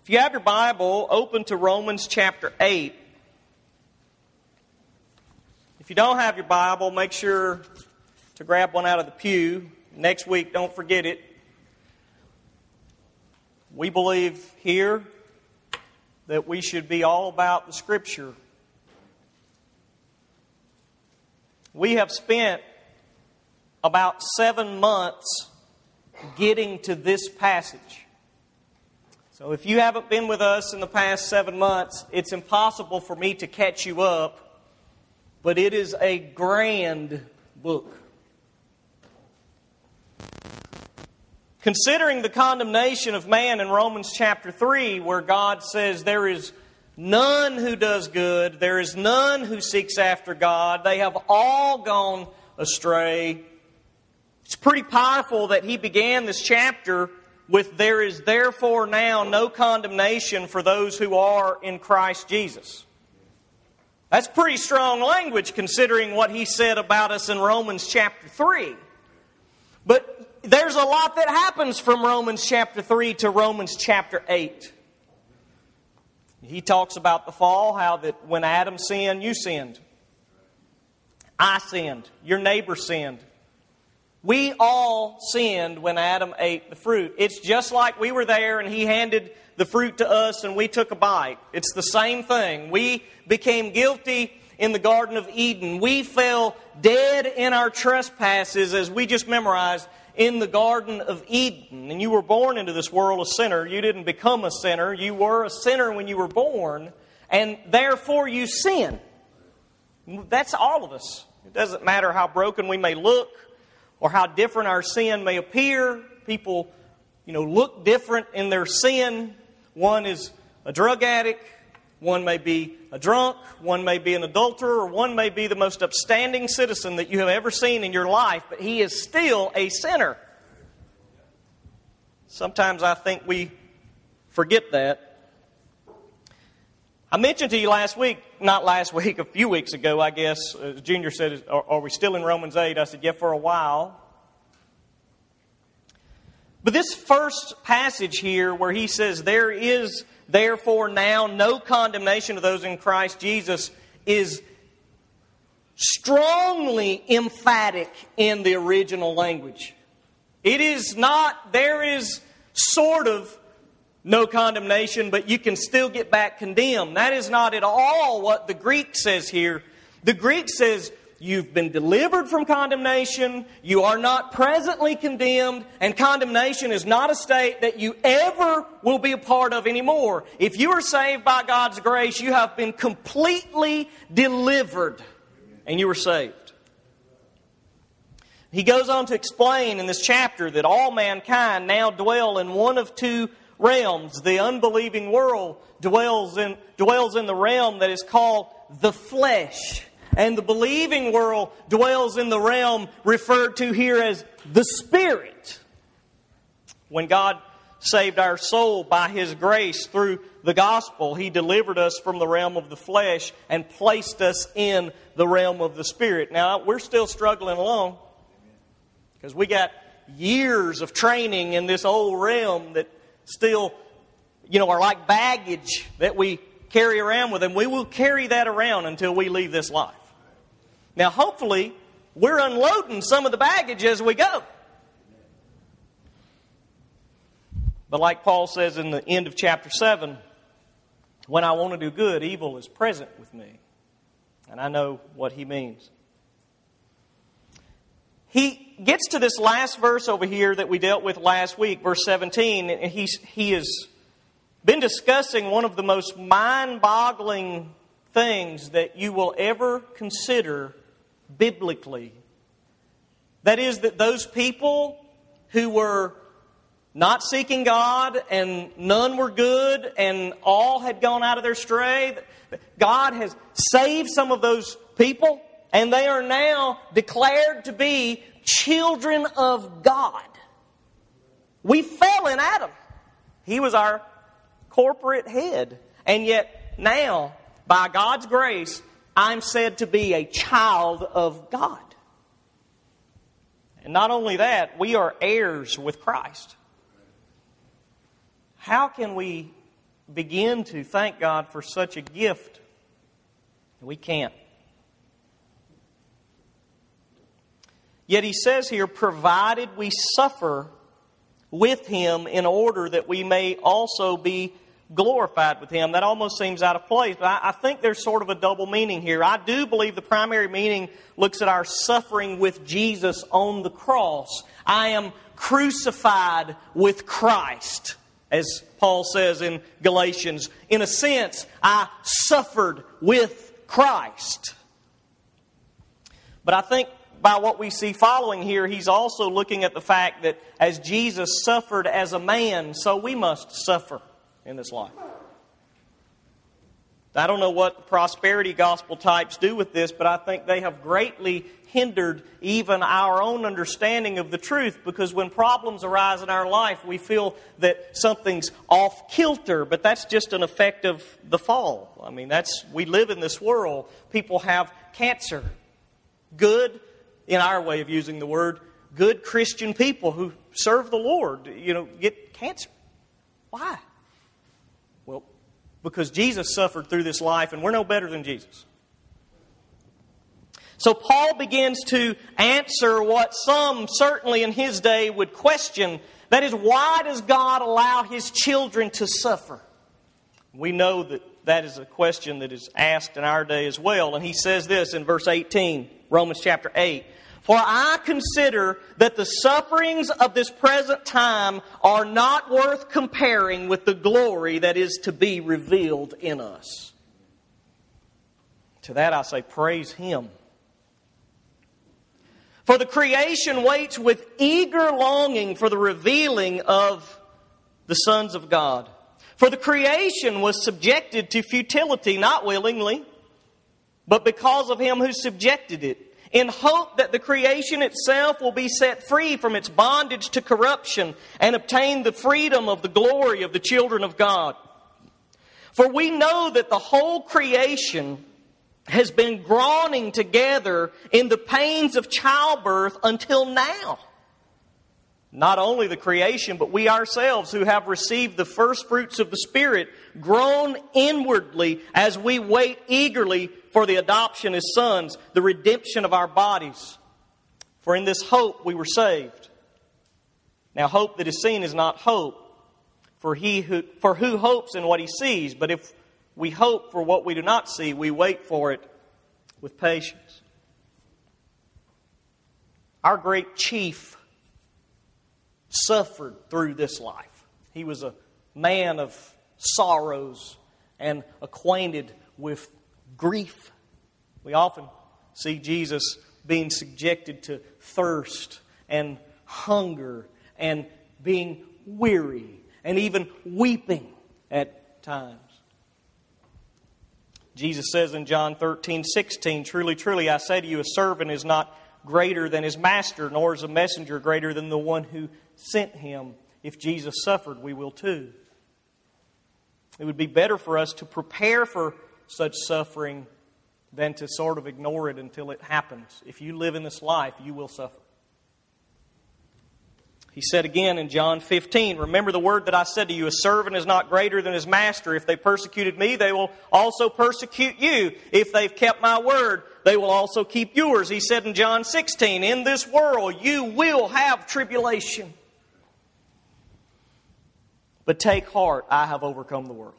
If you have your Bible, open to Romans chapter 8. If you don't have your Bible, make sure to grab one out of the pew. Next week, don't forget it. We believe here that we should be all about the Scripture. We have spent about 7 months getting to this passage. So if you haven't been with us in the past 7 months, it's impossible for me to catch you up, but it is a grand book. Considering the condemnation of man in Romans chapter 3, where God says there is none who does good, there is none who seeks after God, they have all gone astray. It's pretty powerful that he began this chapter with, "There is therefore now no condemnation for those who are in Christ Jesus." That's pretty strong language considering what he said about us in Romans chapter 3. But there's a lot that happens from Romans chapter 3 to Romans chapter 8. He talks about the fall, how that when Adam sinned, you sinned. I sinned. Your neighbor sinned. We all sinned when Adam ate the fruit. It's just like we were there and he handed the fruit to us and we took a bite. It's the same thing. We became guilty in the Garden of Eden. We fell dead in our trespasses, as we just memorized, in the Garden of Eden. And you were born into this world a sinner. You didn't become a sinner. You were a sinner when you were born, and therefore you sin. That's all of us. It doesn't matter how broken we may look or how different our sin may appear. People, look different in their sin. One is a drug addict. One may be a drunk. One may be an adulterer. Or one may be the most upstanding citizen that you have ever seen in your life. But he is still a sinner. Sometimes I think we forget that. I mentioned to you a few weeks ago, I guess. Junior said, are we still in Romans 8? I said, yeah, for a while. But this first passage here where he says, "There is therefore now no condemnation to those in Christ Jesus," is strongly emphatic in the original language. It is not, there is sort of no condemnation, but you can still get back condemned. That is not at all what the Greek says here. The Greek says, you've been delivered from condemnation, you are not presently condemned, and condemnation is not a state that you ever will be a part of anymore. If you are saved by God's grace, you have been completely delivered, and you are saved. He goes on to explain in this chapter that all mankind now dwell in one of two realms. The unbelieving world dwells in the realm that is called the flesh. And the believing world dwells in the realm referred to here as the Spirit. When God saved our soul by His grace through the gospel, He delivered us from the realm of the flesh and placed us in the realm of the Spirit. Now, we're still struggling along because we got years of training in this old realm that still, are like baggage that we carry around with, and we will carry that around until we leave this life. Now, hopefully, we're unloading some of the baggage as we go. But like Paul says in the end of chapter 7, when I want to do good, evil is present with me. And I know what he means. He gets to this last verse over here that we dealt with last week, verse 17, and he has been discussing one of the most mind-boggling things that you will ever consider biblically. That is that those people who were not seeking God and none were good and all had gone out of their stray, God has saved some of those people and they are now declared to be children of God. We fell in Adam. He was our corporate head. And yet now, by God's grace, I'm said to be a child of God. And not only that, we are heirs with Christ. How can we begin to thank God for such a gift? We can't. Yet He says here, provided we suffer with Him in order that we may also be glorified with Him. That almost seems out of place, but I think there's sort of a double meaning here. I do believe the primary meaning looks at our suffering with Jesus on the cross. I am crucified with Christ, as Paul says in Galatians. In a sense, I suffered with Christ. But I think by what we see following here, he's also looking at the fact that as Jesus suffered as a man, so we must suffer in this life. I don't know what the prosperity gospel types do with this, but I think they have greatly hindered even our own understanding of the truth, because when problems arise in our life, we feel that something's off kilter, but that's just an effect of the fall. I mean, we live in this world. People have cancer. Good, in our way of using the word, good Christian people who serve the Lord, get cancer. Why? Well, because Jesus suffered through this life, and we're no better than Jesus. So Paul begins to answer what some, certainly in his day, would question. That is, why does God allow His children to suffer? We know that is a question that is asked in our day as well. And he says this in verse 18, Romans chapter 8. For I consider that the sufferings of this present time are not worth comparing with the glory that is to be revealed in us. To that I say, praise Him. For the creation waits with eager longing for the revealing of the sons of God. For the creation was subjected to futility, not willingly, but because of Him who subjected it, in hope that the creation itself will be set free from its bondage to corruption and obtain the freedom of the glory of the children of God. For we know that the whole creation has been groaning together in the pains of childbirth until now. Not only the creation, but we ourselves who have received the first fruits of the Spirit groan inwardly as we wait eagerly for the adoption as sons, the redemption of our bodies. For in this hope we were saved. Now hope that is seen is not hope, for who hopes in what he sees? But if we hope for what we do not see, we wait for it with patience. Our great chief suffered through this life. He was a man of sorrows and acquainted with grief. We often see Jesus being subjected to thirst and hunger and being weary and even weeping at times. Jesus says in John 13:16, Truly, truly, I say to you, a servant is not greater than his master, nor is a messenger greater than the one who sent him. If Jesus suffered, we will too. It would be better for us to prepare for such suffering than to sort of ignore it until it happens. If you live in this life, you will suffer. He said again in John 15, Remember the word that I said to you, a servant is not greater than his master. If they persecuted me, they will also persecute you. If they've kept my word, they will also keep yours. He said in John 16, In this world you will have tribulation. But take heart, I have overcome the world.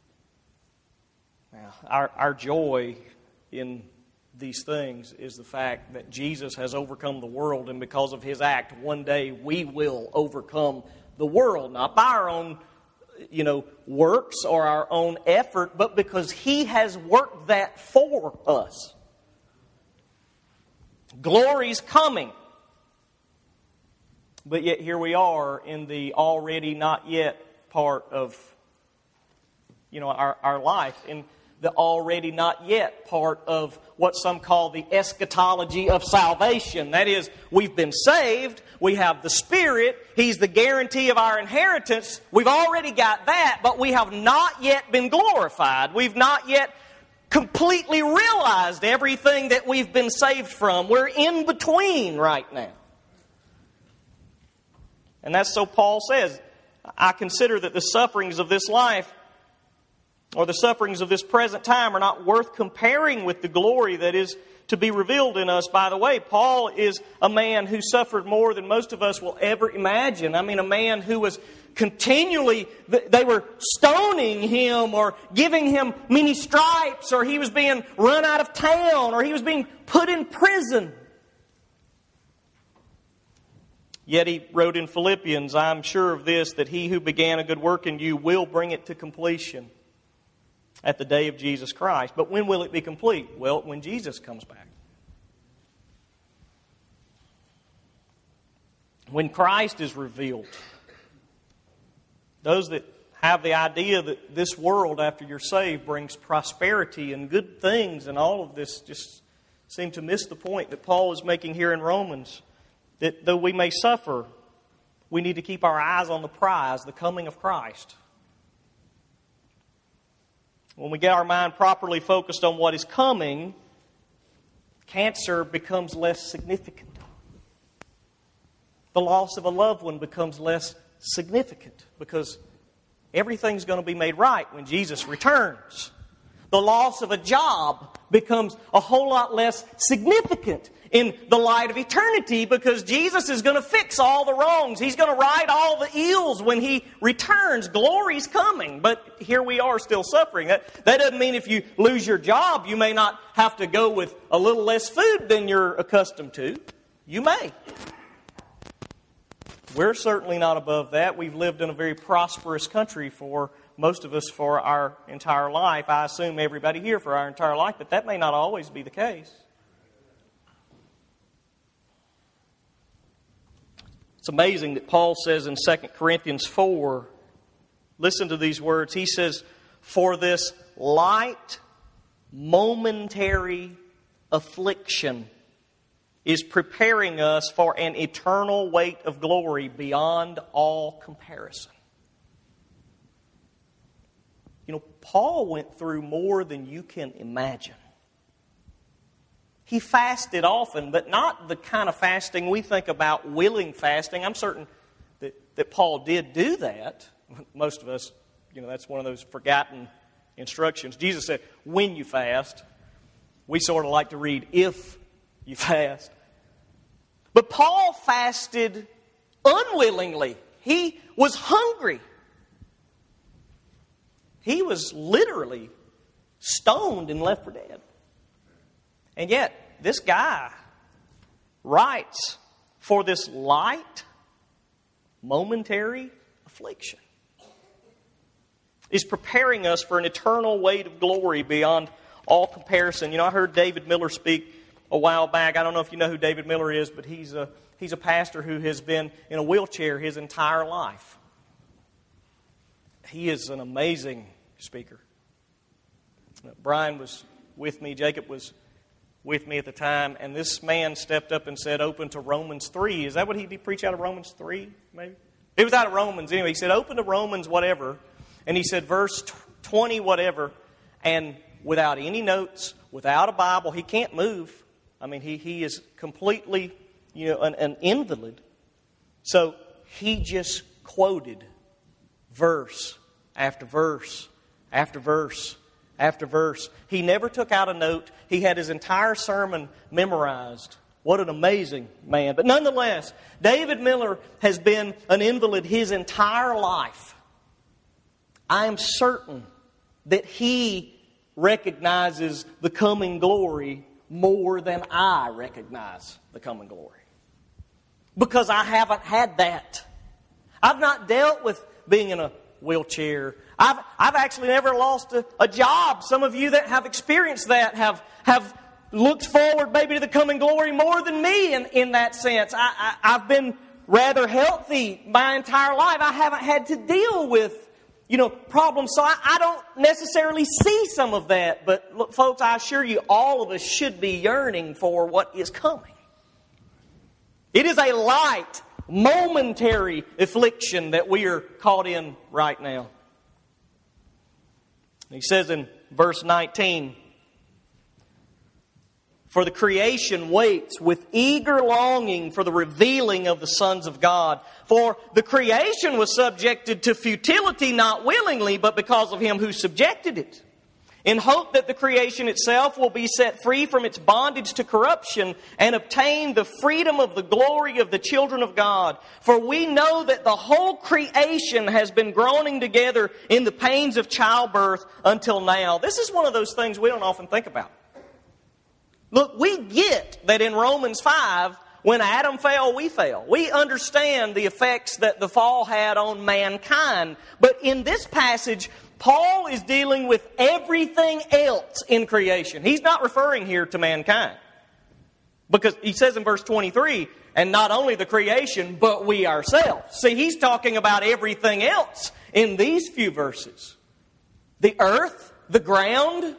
Now, our joy in these things is the fact that Jesus has overcome the world, and because of His act, one day we will overcome the world. Not by our own, works or our own effort, but because He has worked that for us. Glory's coming. But yet here we are in the already not yet part of, our life. In the already not yet part of what some call the eschatology of salvation. That is, we've been saved, we have the Spirit, He's the guarantee of our inheritance. We've already got that, but we have not yet been glorified. We've not yet completely realized everything that we've been saved from. We're in between right now. And that's so Paul says, I consider that the sufferings of this life or the sufferings of this present time are not worth comparing with the glory that is to be revealed in us. By the way, Paul is a man who suffered more than most of us will ever imagine. I mean, a man who was continually, they were stoning him or giving him many stripes, or he was being run out of town, or he was being put in prison. Yet he wrote in Philippians, "I'm sure of this, that he who began a good work in you will bring it to completion at the day of Jesus Christ." But when will it be complete? Well, when Jesus comes back. When Christ is revealed. Those that have the idea that this world after you're saved brings prosperity and good things and all of this just seem to miss the point that Paul is making here in Romans. That though we may suffer, we need to keep our eyes on the prize, the coming of Christ. When we get our mind properly focused on what is coming, cancer becomes less significant. The loss of a loved one becomes less significant because everything's going to be made right when Jesus returns. The loss of a job becomes a whole lot less significant in the light of eternity because Jesus is going to fix all the wrongs. He's going to right all the ills when He returns. Glory's coming. But here we are still suffering. That doesn't mean if you lose your job, you may not have to go with a little less food than you're accustomed to. You may. We're certainly not above that. We've lived in a very prosperous country for most of us for our entire life. I assume everybody here for our entire life, but that may not always be the case. It's amazing that Paul says in 2 Corinthians 4, listen to these words. He says, "For this light, momentary affliction is preparing us for an eternal weight of glory beyond all comparison." You know, Paul went through more than you can imagine. He fasted often, but not the kind of fasting we think about, willing fasting. I'm certain that Paul did do that. Most of us, that's one of those forgotten instructions. Jesus said, when you fast. We sort of like to read, if you fast. But Paul fasted unwillingly. He was hungry. He was literally stoned and left for dead. And yet, this guy writes, "For this light, momentary affliction is preparing us for an eternal weight of glory beyond all comparison." I heard David Miller speak a while back. I don't know if you know who David Miller is, but he's a pastor who has been in a wheelchair his entire life. He is an amazing speaker. Brian was with me. Jacob was with me at the time. And this man stepped up and said, "Open to Romans 3. Is that what he preached out of Romans 3, maybe? It was out of Romans anyway. He said, "Open to Romans whatever." And he said, verse 20 whatever. And without any notes, without a Bible, he can't move. I mean, he is completely, an invalid. So he just quoted verse after verse after verse after verse. He never took out a note. He had his entire sermon memorized. What an amazing man. But nonetheless, David Miller has been an invalid his entire life. I am certain that he recognizes the coming glory more than I recognize the coming glory. Because I haven't had that. I've not dealt with being in a wheelchair. I've actually never lost a job. Some of you that have experienced that have looked forward maybe to the coming glory more than me in that sense. I've been rather healthy my entire life. I haven't had to deal with problems. So I don't necessarily see some of that. But look, folks, I assure you, all of us should be yearning for what is coming. It is a light, momentary affliction that we are caught in right now. He says in verse 19, For the creation waits with eager longing for the revealing of the sons of God. For the creation was subjected to futility not willingly, but because of Him who subjected it, in hope that the creation itself will be set free from its bondage to corruption and obtain the freedom of the glory of the children of God. For we know that the whole creation has been groaning together in the pains of childbirth until now. This is one of those things we don't often think about. Look, we get that in Romans 5, when Adam fell, we fell. We understand the effects that the fall had on mankind. But in this passage, Paul is dealing with everything else in creation. He's not referring here to mankind. Because he says in verse 23, and not only the creation, but we ourselves. See, he's talking about everything else in these few verses. The earth, the ground,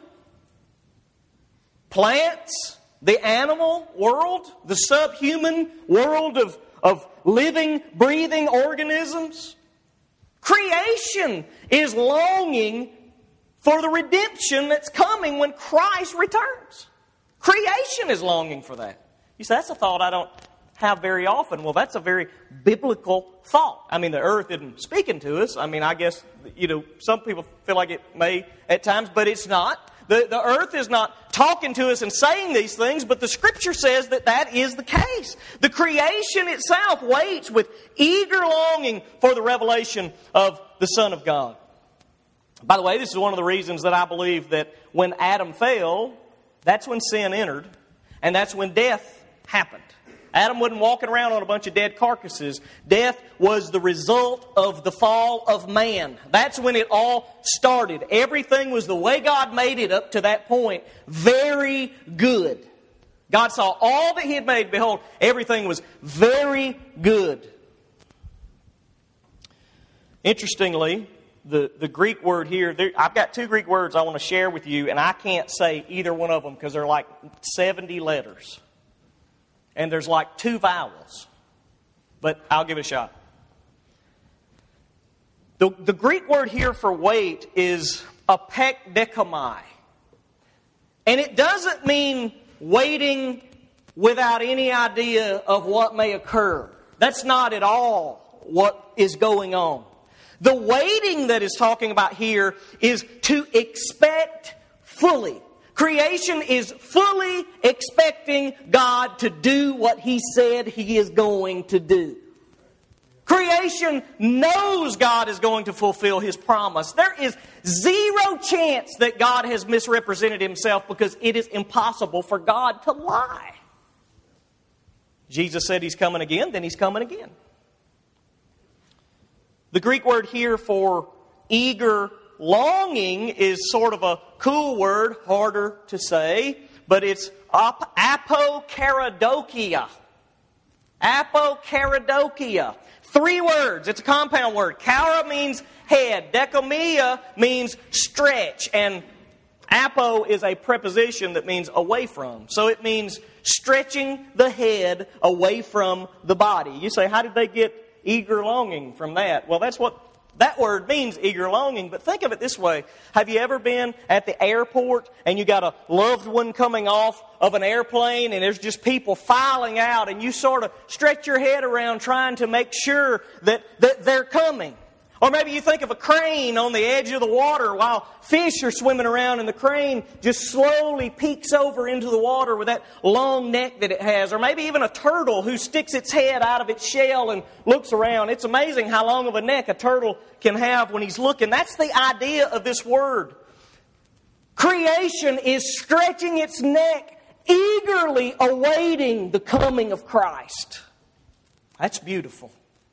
plants, the animal world, the subhuman world of living, breathing organisms. Creation is longing for the redemption that's coming when Christ returns. Creation is longing for that. You say, that's a thought I don't have very often. Well, that's a very biblical thought. I mean, the earth isn't speaking to us. I mean, I guess, some people feel like it may at times, but it's not. The earth is not talking to us and saying these things, but the Scripture says that that is the case. The creation itself waits with eager longing for the revelation of the Son of God. By the way, this is one of the reasons that I believe that when Adam fell, that's when sin entered, and that's when death happened. Adam wasn't walking around on a bunch of dead carcasses. Death was the result of the fall of man. That's when it all started. Everything was the way God made it up to that point. Very good. God saw all that He had made. Behold, everything was very good. Interestingly, the Greek word here, I've got two Greek words I want to share with you, and I can't say either one of them because they're like 70 letters. And there's like 2 vowels. But I'll give it a shot. The Greek word here for wait is apekdekomai. And it doesn't mean waiting without any idea of what may occur. That's not at all what is going on. The waiting that is talking about here is to expect fully. Creation is fully expecting God to do what He said He is going to do. Creation knows God is going to fulfill His promise. There is zero chance that God has misrepresented Himself because it is impossible for God to lie. Jesus said He's coming again, then He's coming again. The Greek word here for eager longing is sort of a cool word, harder to say, but it's apokaradokia. Apokaradokia. 3 words. It's a compound word. Kara means head. Dekomia means stretch. And apo is a preposition that means away from. So it means stretching the head away from the body. You say, how did they get eager longing from that? Well, that's what that word means, eager longing, but think of it this way. Have you ever been at the airport and you got a loved one coming off of an airplane and there's just people filing out and you sort of stretch your head around trying to make sure that they're coming? Or maybe you think of a crane on the edge of the water while fish are swimming around and the crane just slowly peeks over into the water with that long neck that it has. Or maybe even a turtle who sticks its head out of its shell and looks around. It's amazing how long of a neck a turtle can have when he's looking. That's the idea of this word. Creation is stretching its neck, eagerly awaiting the coming of Christ. That's beautiful.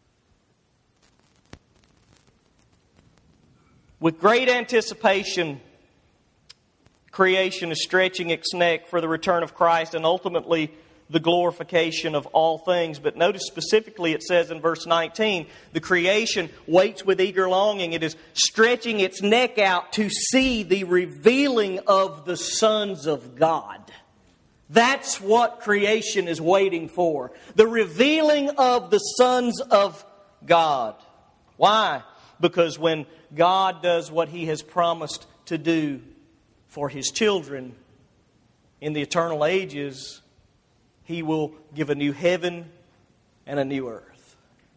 With great anticipation, creation is stretching its neck for the return of Christ and ultimately the glorification of all things. But notice specifically it says in verse 19, the creation waits with eager longing. It is stretching its neck out to see the revealing of the sons of God. That's what creation is waiting for. The revealing of the sons of God. Why? Because when God does what He has promised to do for His children, in the eternal ages, He will give a new heaven and a new earth.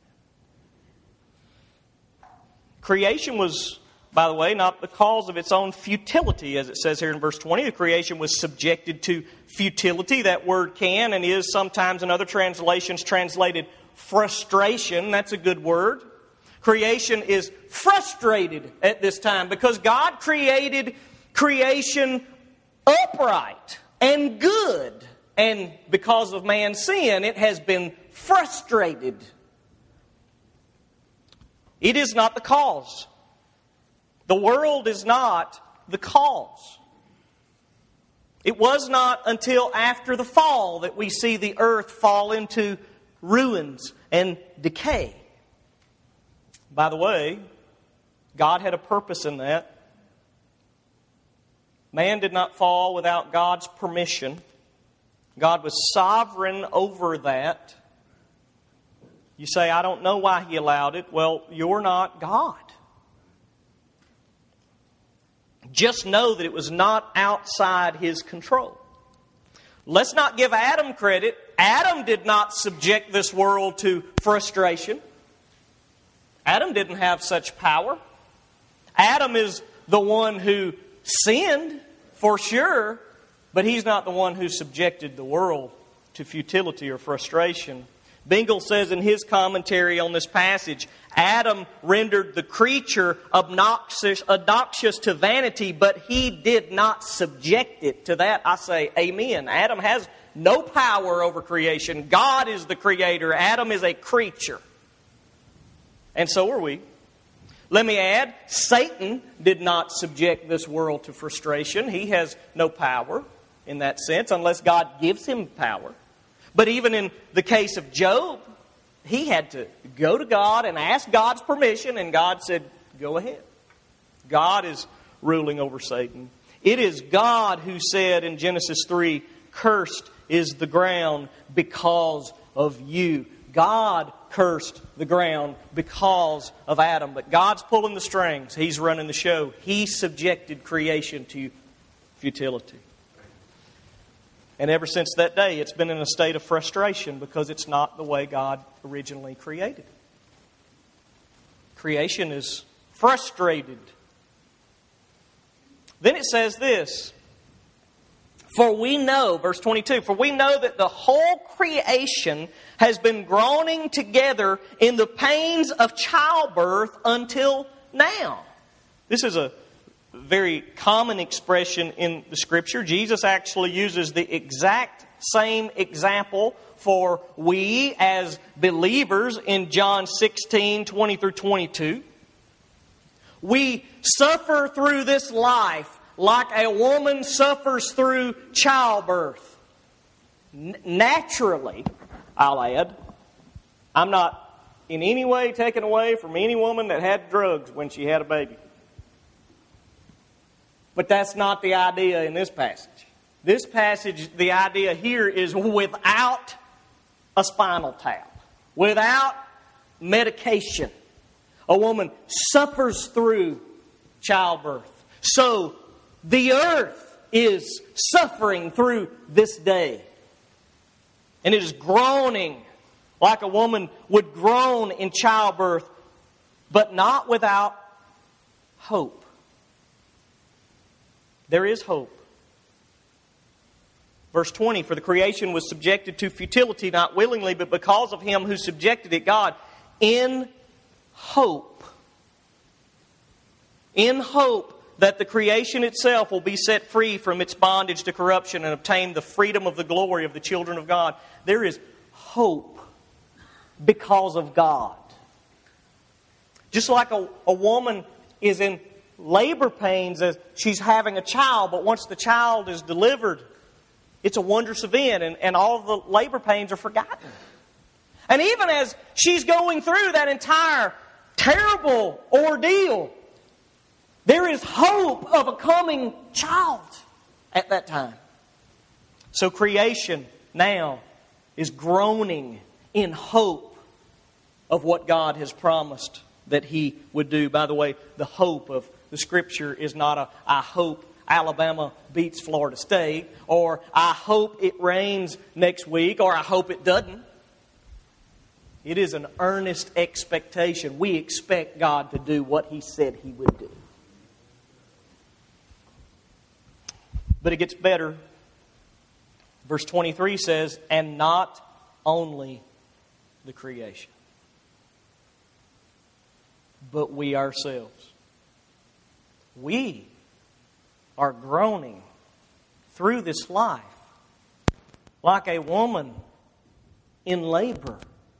Creation was, by the way, not because of its own futility, as it says here in verse 20. The creation was subjected to futility. That word can and is sometimes in other translations translated frustration. That's a good word. Creation is frustrated at this time because God created creation upright and good. And because of man's sin, it has been frustrated. It is not the cause. The world is not the cause. It was not until after the fall that we see the earth fall into ruins and decay. By the way, God had a purpose in that. Man did not fall without God's permission. God was sovereign over that. You say, I don't know why He allowed it. Well, you're not God. Just know that it was not outside His control. Let's not give Adam credit. Adam did not subject this world to frustration. Adam didn't have such power. Adam is the one who sinned, for sure, but he's not the one who subjected the world to futility or frustration. Bengel says in his commentary on this passage, Adam rendered the creature obnoxious to vanity, but he did not subject it to that. I say amen. Adam has no power over creation. God is the creator. Adam is a creature. And so are we. Let me add, Satan did not subject this world to frustration. He has no power in that sense, unless God gives him power. But even in the case of Job, he had to go to God and ask God's permission, and God said, go ahead. God is ruling over Satan. It is God who said in Genesis 3, cursed is the ground because of you. God cursed the ground because of Adam. But God's pulling the strings. He's running the show. He subjected creation to futility. And ever since that day, it's been in a state of frustration because it's not the way God originally created it. Creation is frustrated. Then it says this, for we know, verse 22, for we know that the whole creation has been groaning together in the pains of childbirth until now. This is a very common expression in the Scripture. Jesus actually uses the exact same example for we as believers in John 16, 20 through 22. We suffer through this life like a woman suffers through childbirth. Naturally, I'll add, I'm not in any way taken away from any woman that had drugs when she had a baby. But that's not the idea in this passage. This passage, the idea here is without a spinal tap, without medication. A woman suffers through childbirth. So the earth is suffering through this day. And it is groaning like a woman would groan in childbirth, but not without hope. There is hope. Verse 20, for the creation was subjected to futility, not willingly, but because of Him who subjected it, God, in hope. In hope that the creation itself will be set free from its bondage to corruption and obtain the freedom of the glory of the children of God. There is hope because of God. Just like a woman is in labor pains as she's having a child, but once the child is delivered, it's a wondrous event, and all the labor pains are forgotten. And even as she's going through that entire terrible ordeal, there is hope of a coming child at that time. So creation now is groaning in hope of what God has promised that He would do. By the way, the hope of the Scripture is not I hope Alabama beats Florida State, or I hope it rains next week, or I hope it doesn't. It is an earnest expectation. We expect God to do what He said He would do. But it gets better. Verse 23 says, and not only the creation, but we ourselves. We are groaning through this life like a woman in labor.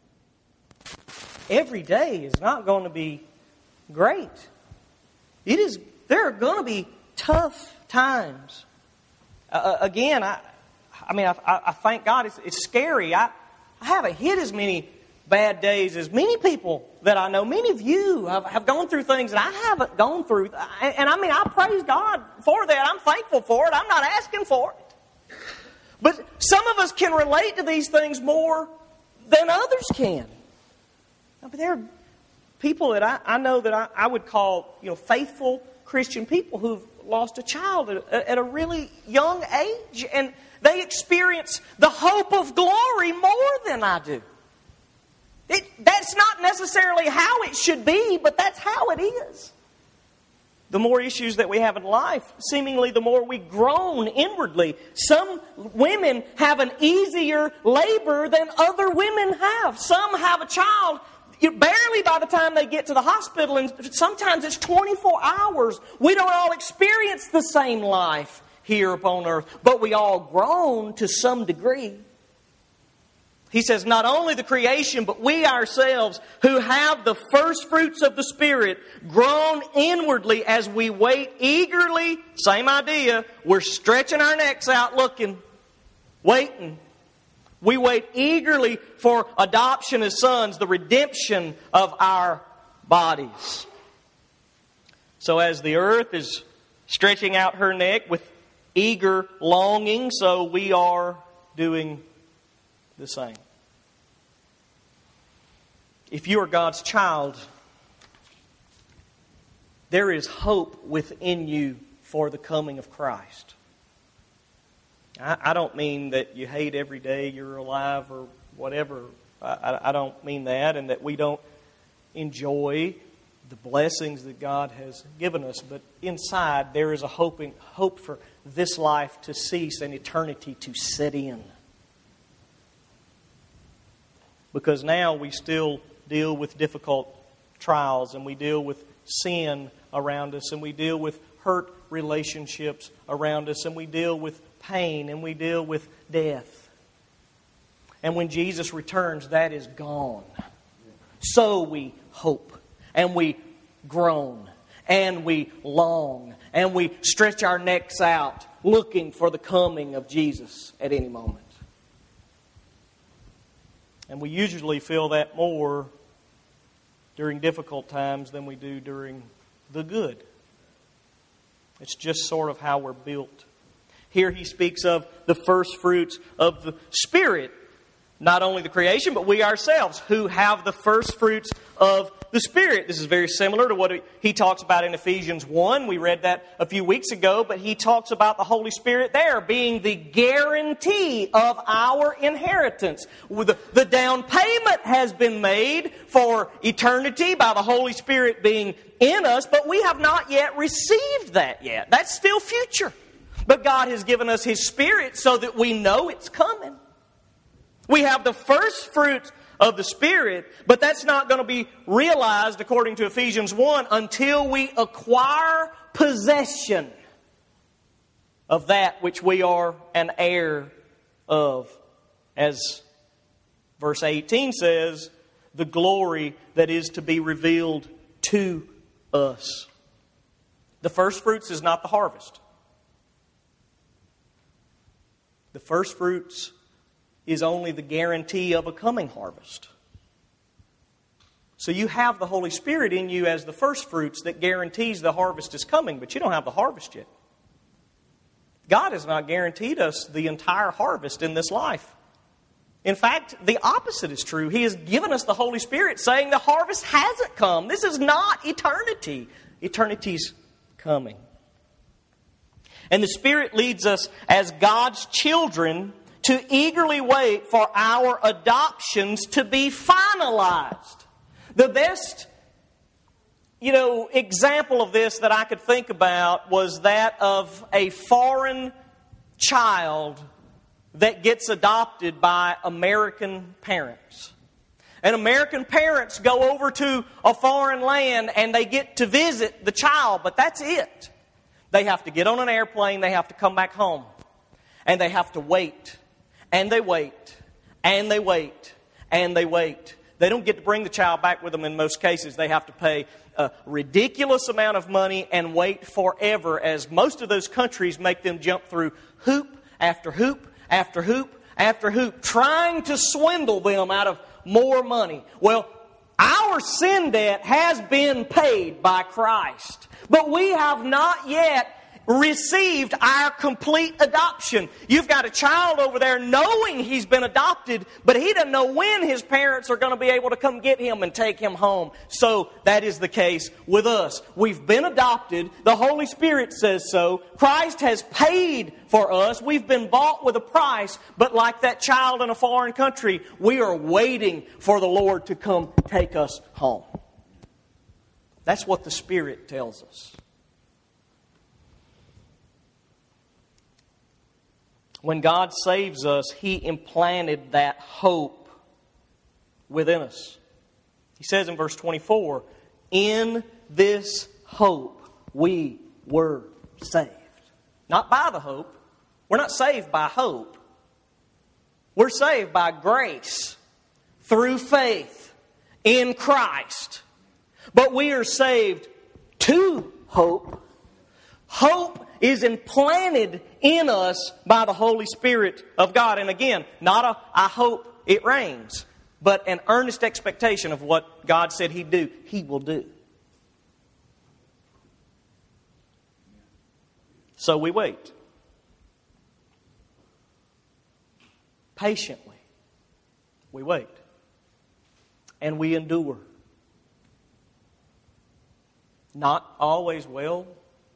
Every day is not going to be great. There are going to be tough times. Again, I thank God. It's scary. I haven't hit as many bad days as many people that I know. Many of you have gone through things that I haven't gone through. And I praise God for that. I'm thankful for it. I'm not asking for it. But some of us can relate to these things more than others can. But there are people that I know that I would call, faithful Christian people who've lost a child at a really young age, and they experience the hope of glory more than I do. That's not necessarily how it should be, but that's how it is. The more issues that we have in life, seemingly the more we groan inwardly. Some women have an easier labor than other women have. Some have a child barely by the time they get to the hospital, and sometimes it's 24 hours. We don't all experience the same life here upon earth, but we all groan to some degree. He says, not only the creation, but we ourselves who have the first fruits of the Spirit groan inwardly as we wait eagerly. Same idea. We're stretching our necks out looking, waiting. We wait eagerly for adoption as sons, the redemption of our bodies. So as the earth is stretching out her neck with eager longing, so we are doing the same. If you are God's child, there is hope within you for the coming of Christ. I don't mean that you hate every day you're alive or whatever. I don't mean that, and that we don't enjoy the blessings that God has given us. But inside there is a hope for this life to cease and eternity to set in. Because now we still deal with difficult trials, and we deal with sin around us, and we deal with hurt relationships around us, and we deal with pain, and we deal with death. And when Jesus returns, that is gone. So we hope, and we groan, and we long, and we stretch our necks out looking for the coming of Jesus at any moment. And we usually feel that more during difficult times than we do during the good. It's just sort of how we're built. Here he speaks of the first fruits of the Spirit. Not only the creation, but we ourselves who have the first fruits of the Spirit. This is very similar to what he talks about in Ephesians 1. We read that a few weeks ago, but he talks about the Holy Spirit there being the guarantee of our inheritance. The down payment has been made for eternity by the Holy Spirit being in us, but we have not yet received that yet. That's still future. But God has given us His Spirit so that we know it's coming. We have the first fruit of the Spirit, but that's not going to be realized, according to Ephesians 1, until we acquire possession of that which we are an heir of. As verse 18 says, the glory that is to be revealed to us. The first fruits is not the harvest. The first fruits is only the guarantee of a coming harvest. So you have the Holy Spirit in you as the first fruits that guarantees the harvest is coming, but you don't have the harvest yet. God has not guaranteed us the entire harvest in this life. In fact, the opposite is true. He has given us the Holy Spirit saying the harvest hasn't come. This is not eternity. Eternity's coming. And the Spirit leads us as God's children to eagerly wait for our adoptions to be finalized. The best, example of this that I could think about was that of a foreign child that gets adopted by American parents. And American parents go over to a foreign land and they get to visit the child, but that's it. They have to get on an airplane, they have to come back home. And they have to wait. And they wait. And they wait. And they wait. They don't get to bring the child back with them in most cases. They have to pay a ridiculous amount of money and wait forever, as most of those countries make them jump through hoop after hoop after hoop after hoop, trying to swindle them out of more money. Well, our sin debt has been paid by Christ, but we have not yet received our complete adoption. You've got a child over there knowing he's been adopted, but he doesn't know when his parents are going to be able to come get him and take him home. So that is the case with us. We've been adopted. The Holy Spirit says so. Christ has paid for us. We've been bought with a price, but like that child in a foreign country, we are waiting for the Lord to come take us home. That's what the Spirit tells us. When God saves us, He implanted that hope within us. He says in verse 24, in this hope we were saved. Not by the hope. We're not saved by hope. We're saved by grace through faith in Christ. But we are saved to hope. Hope is implanted in us by the Holy Spirit of God. And again, not a I hope it rains, but an earnest expectation of what God said He'd do, He will do. So we wait. Patiently, we wait. And we endure. Not always well.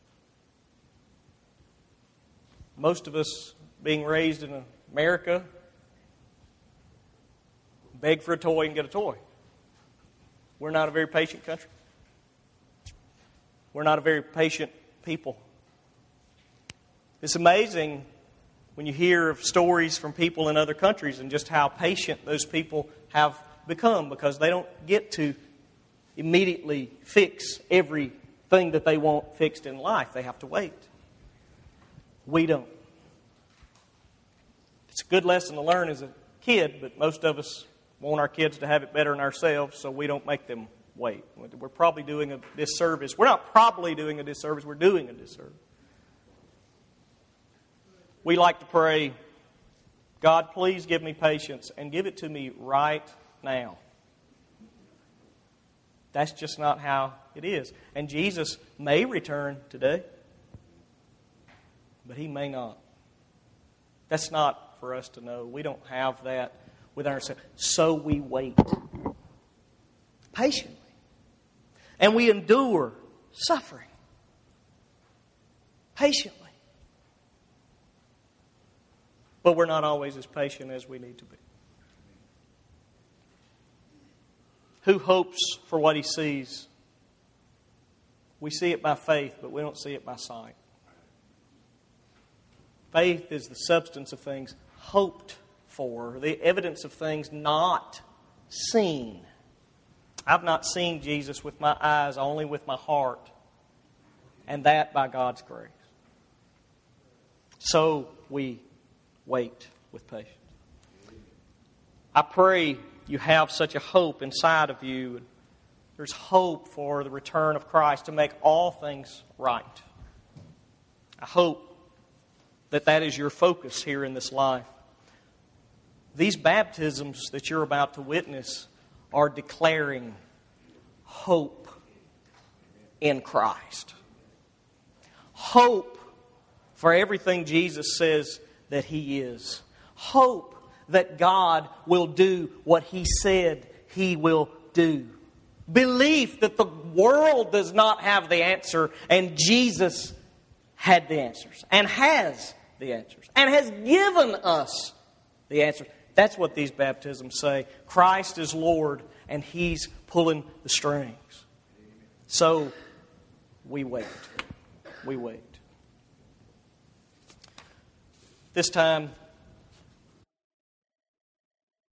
Most of us being raised in America beg for a toy and get a toy. We're not a very patient country. We're not a very patient people. It's amazing when you hear of stories from people in other countries and just how patient those people have become, because they don't get to immediately fix everything that they want fixed in life. They have to wait. We don't. It's a good lesson to learn as a kid, but most of us want our kids to have it better than ourselves, so we don't make them wait. We're probably doing a disservice. We're not probably doing a disservice, we're doing a disservice. We like to pray, God, please give me patience and give it to me right now. That's just not how it is. And Jesus may return today, but He may not. That's not for us to know. We don't have that within ourselves. So we wait patiently. And we endure suffering patiently. But we're not always as patient as we need to be. Who hopes for what he sees? We see it by faith, but we don't see it by sight. Faith is the substance of things hoped for, the evidence of things not seen. I've not seen Jesus with my eyes, only with my heart, and that by God's grace. So we wait with patience. I pray you have such a hope inside of you. There's hope for the return of Christ to make all things right. I hope that is your focus here in this life. These baptisms that you're about to witness are declaring hope in Christ. Hope for everything Jesus says that He is. Hope that God will do what He said He will do. Belief that the world does not have the answer and Jesus had the answers and has the answers and has given us the answers. That's what these baptisms say. Christ is Lord and He's pulling the strings. So we wait. We wait. This time